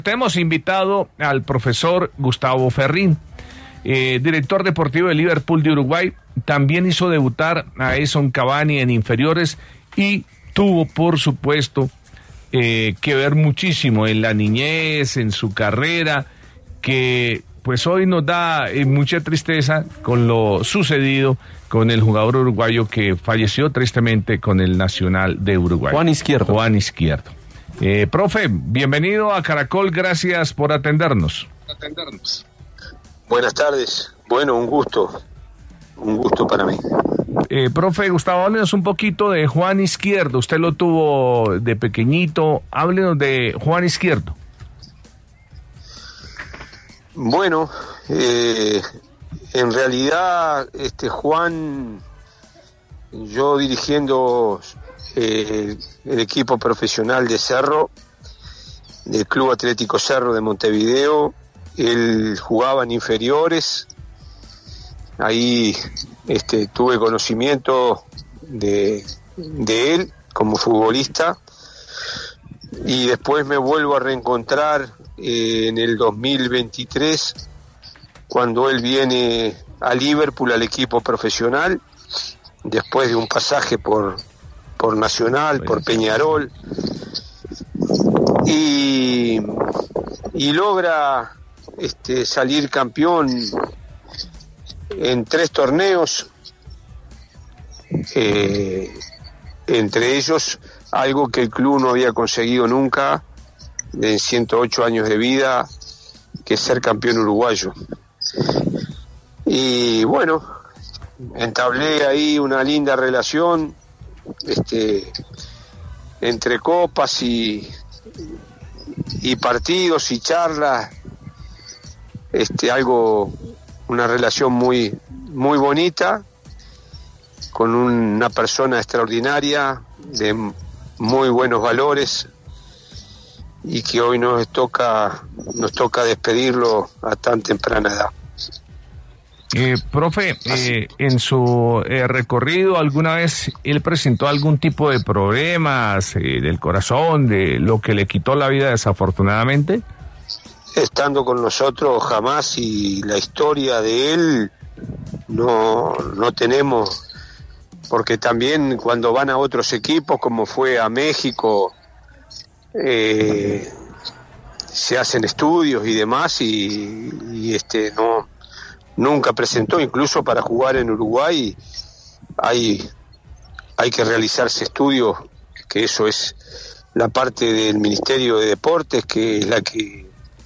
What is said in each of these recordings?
Hemos invitado al profesor Gustavo Ferrín, director deportivo de Liverpool de Uruguay. También hizo debutar a Edson Cavani en inferiores y tuvo, por supuesto, que ver muchísimo en la niñez, en su carrera, que pues hoy nos da mucha tristeza con lo sucedido con el jugador uruguayo que falleció tristemente con el Nacional de Uruguay. Juan Izquierdo. Profe, bienvenido a Caracol, gracias por atendernos. Buenas tardes, bueno, un gusto para mí. Profe Gustavo, háblenos un poquito de Juan Izquierdo, usted lo tuvo de pequeñito, háblenos de Juan Izquierdo. Bueno, en realidad, Juan, yo dirigiendo el equipo profesional de Cerro, del Club Atlético Cerro de Montevideo, él jugaba en inferiores, ahí tuve conocimiento de él como futbolista, y después me vuelvo a reencontrar en el 2023 cuando él viene a Liverpool, al equipo profesional, después de un pasaje por Nacional, por Peñarol, y logra salir campeón en 3 torneos, entre ellos algo que el club no había conseguido nunca en 108 años de vida, que es ser campeón uruguayo. Y bueno, entablé ahí una linda relación entre copas y partidos y charlas, una relación muy muy bonita con una persona extraordinaria de muy buenos valores, y que hoy nos toca despedirlo a tan temprana edad. Profe, en su recorrido, ¿alguna vez él presentó algún tipo de problemas del corazón, de lo que le quitó la vida desafortunadamente? Estando con nosotros jamás, y la historia de él no tenemos, porque también cuando van a otros equipos, como fue a México, se hacen estudios y demás, y nunca presentó. Incluso para jugar en Uruguay hay que realizarse estudios, que eso es la parte del Ministerio de Deportes, que es la que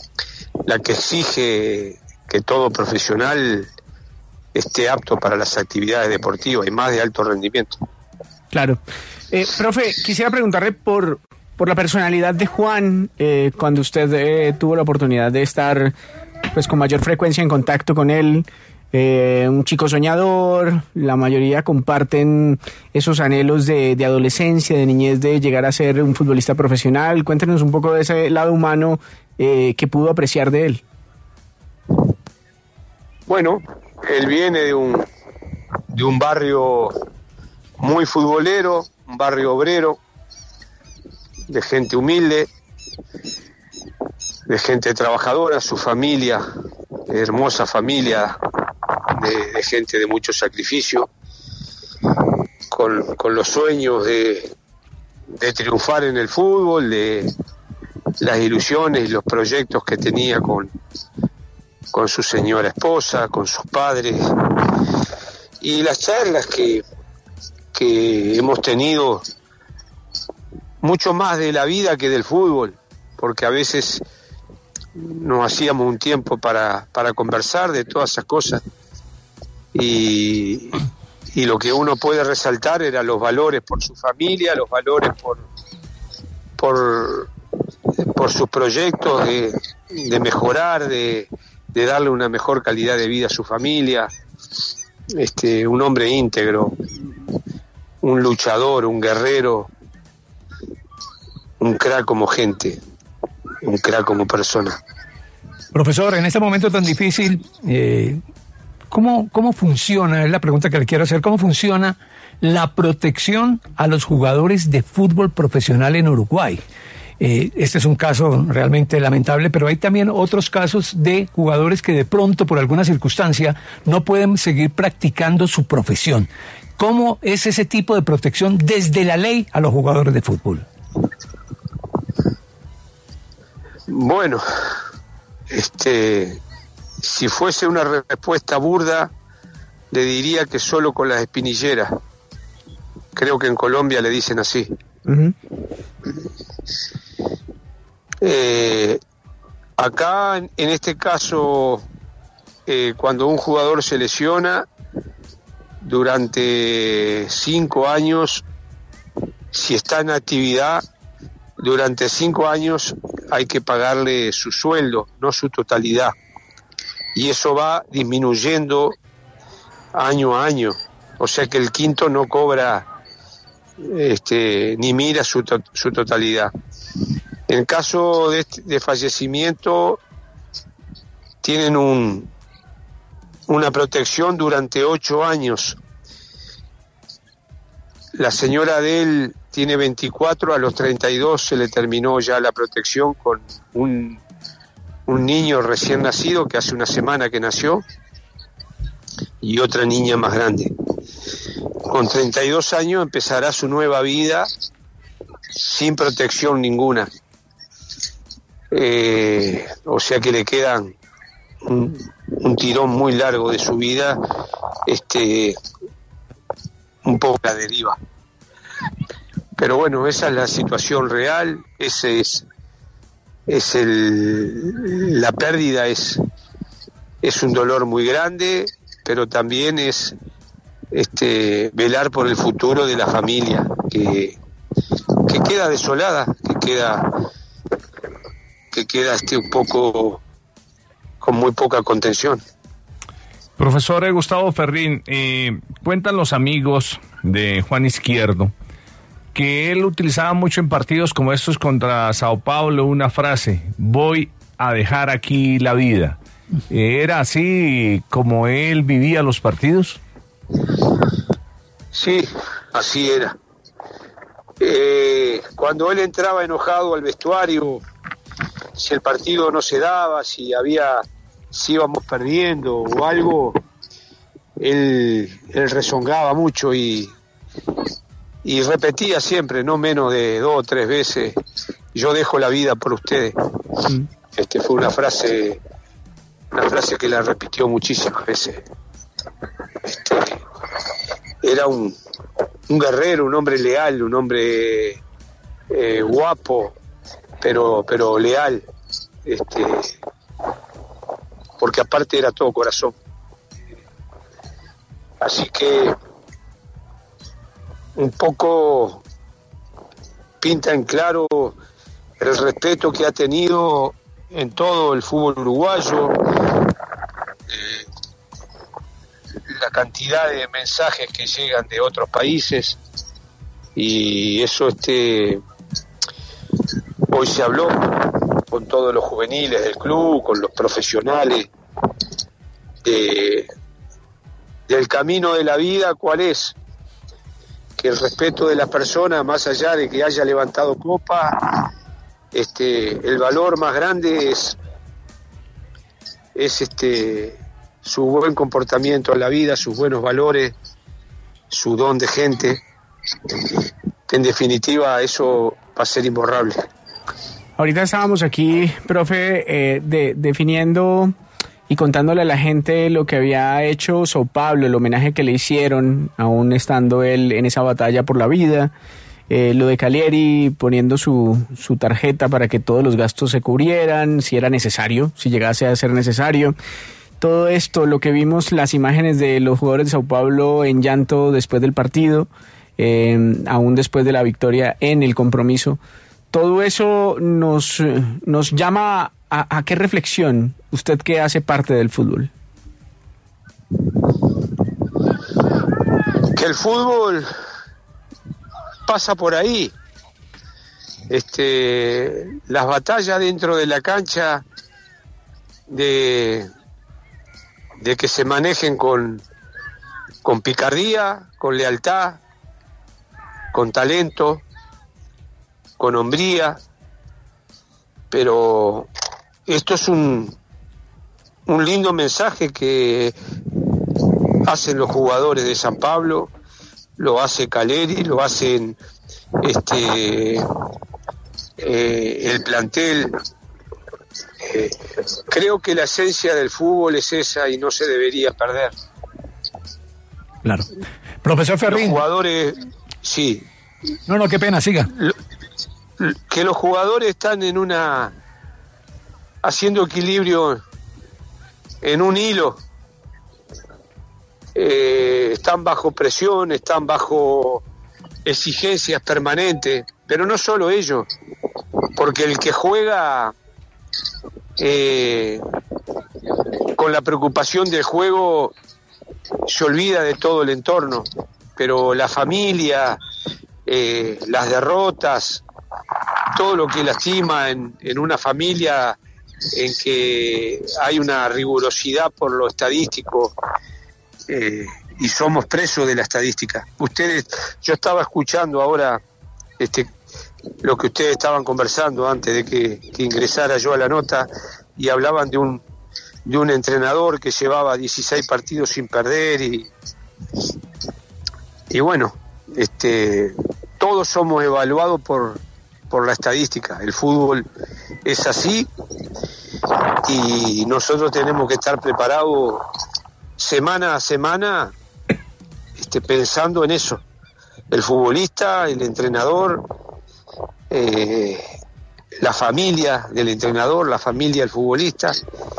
exige que todo profesional esté apto para las actividades deportivas y más de alto rendimiento. Claro. Profe, quisiera preguntarle por la personalidad de Juan, cuando usted tuvo la oportunidad de estar pues con mayor frecuencia en contacto con él. Un chico soñador, la mayoría comparten esos anhelos de adolescencia, de niñez, de llegar a ser un futbolista profesional. Cuéntenos un poco de ese lado humano que pudo apreciar de él. Bueno, él viene de un barrio muy futbolero, un barrio obrero, de gente humilde, de gente trabajadora, su familia, hermosa familia de gente de mucho sacrificio, con los sueños de triunfar en el fútbol, de las ilusiones y los proyectos que tenía con su señora esposa, con sus padres, y las charlas que hemos tenido, mucho más de la vida que del fútbol, porque a veces nos hacíamos un tiempo para conversar de todas esas cosas, y lo que uno puede resaltar eran los valores por su familia, los valores por sus proyectos de mejorar, de darle una mejor calidad de vida a su familia. Un hombre íntegro, un luchador, un guerrero, un crack como gente, un crack como persona. Profesor, en este momento tan difícil, ¿cómo funciona? Es la pregunta que le quiero hacer. ¿Cómo funciona la protección a los jugadores de fútbol profesional en Uruguay? Este es un caso realmente lamentable, pero hay también otros casos de jugadores que de pronto, por alguna circunstancia, no pueden seguir practicando su profesión. ¿Cómo es ese tipo de protección desde la ley a los jugadores de fútbol? Bueno, si fuese una respuesta burda, le diría que solo con las espinilleras. Creo que en Colombia le dicen así. Uh-huh. Acá, en este caso, cuando un jugador se lesiona, durante 5 años, si está en actividad, durante 5 años hay que pagarle su sueldo, no su totalidad. Y eso va disminuyendo año a año. O sea que el quinto no cobra ni mira su totalidad. En caso de fallecimiento, tienen una protección durante 8 años. La señora de él tiene 24, a los 32 se le terminó ya la protección con un niño recién nacido que hace una semana que nació y otra niña más grande. Con 32 años empezará su nueva vida sin protección ninguna. O sea que le quedan un tirón muy largo de su vida, un poco a la deriva. Pero bueno, esa es la situación real, la pérdida es un dolor muy grande, pero también es velar por el futuro de la familia que queda desolada, que queda un poco con muy poca contención. Profesor Gustavo Ferrín, cuentan los amigos de Juan Izquierdo que él utilizaba mucho en partidos como estos contra Sao Paulo una frase: voy a dejar aquí la vida. ¿Era así como él vivía los partidos? Sí, así era. Cuando él entraba enojado al vestuario, si el partido no se daba, si íbamos perdiendo o algo, él rezongaba mucho y repetía siempre, no menos de 2 o 3 veces: yo dejo la vida por ustedes. Fue una frase que la repitió muchísimas veces. Era un guerrero, un hombre leal, un hombre guapo, pero leal, porque aparte era todo corazón. Así que un poco pinta en claro el respeto que ha tenido en todo el fútbol uruguayo, la cantidad de mensajes que llegan de otros países, y eso hoy se habló con todos los juveniles del club, con los profesionales, del camino de la vida. ¿Cuál es? Que el respeto de la persona, más allá de que haya levantado copa, el valor más grande es su buen comportamiento en la vida, sus buenos valores, su don de gente. En definitiva, eso va a ser imborrable. Ahorita estábamos aquí, profe, definiendo y contándole a la gente lo que había hecho Sao Paulo, el homenaje que le hicieron, aún estando él en esa batalla por la vida, lo de Calieri poniendo su tarjeta para que todos los gastos se cubrieran, si era necesario, si llegase a ser necesario. Todo esto, lo que vimos, las imágenes de los jugadores de Sao Paulo en llanto después del partido, aún después de la victoria en el compromiso, todo eso nos llama a qué reflexión, usted que hace parte del fútbol. Que el fútbol pasa por ahí. Las batallas dentro de la cancha de que se manejen con picardía, con lealtad, con talento, con hombría, pero esto es un lindo mensaje que hacen los jugadores de San Pablo, lo hace Caleri, lo hacen el plantel. Creo que la esencia del fútbol es esa y no se debería perder. Claro. Profesor Ferrín. Los jugadores, sí. No, qué pena, siga. Que los jugadores están haciendo equilibrio en un hilo. Están bajo presión, están bajo exigencias permanentes, pero no solo ellos, porque el que juega con la preocupación del juego se olvida de todo el entorno, pero la familia, las derrotas, todo lo que lastima en una familia en que hay una rigurosidad por lo estadístico, y somos presos de la estadística. Yo estaba escuchando ahora lo que ustedes estaban conversando antes de que ingresara yo a la nota, y hablaban de un entrenador que llevaba 16 partidos sin perder, y bueno, todos somos evaluados por la estadística. El fútbol es así y nosotros tenemos que estar preparados semana a semana, pensando en eso. El futbolista, el entrenador, la familia del entrenador, la familia del futbolista.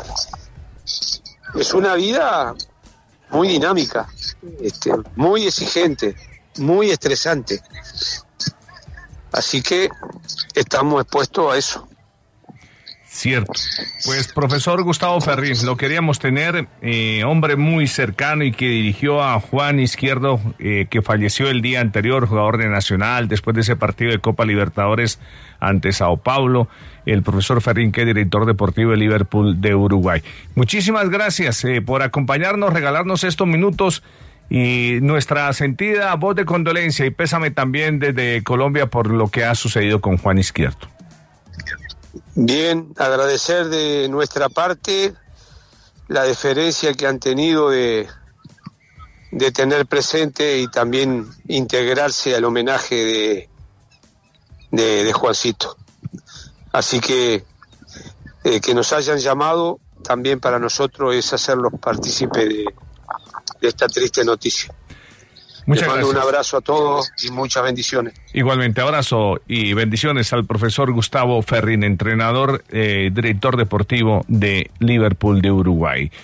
Es una vida muy dinámica, muy exigente, muy estresante. Así que estamos expuestos a eso. Cierto. Pues profesor Gustavo Ferrín, lo queríamos tener, hombre muy cercano y que dirigió a Juan Izquierdo, que falleció el día anterior, jugador de Nacional, después de ese partido de Copa Libertadores ante Sao Paulo. El profesor Ferrín, que es director deportivo de Liverpool de Uruguay. Muchísimas gracias por acompañarnos, regalarnos estos minutos y nuestra sentida voz de condolencia y pésame también desde Colombia por lo que ha sucedido con Juan Izquierdo. Bien, agradecer de nuestra parte la deferencia que han tenido de tener presente y también integrarse al homenaje de Juancito. Así que nos hayan llamado también para nosotros es hacerlos partícipes de esta triste noticia. Muchas Les mando gracias. un abrazo a todos y muchas bendiciones. Igualmente, abrazo y bendiciones al profesor Gustavo Ferrín, entrenador, director deportivo de Liverpool de Uruguay.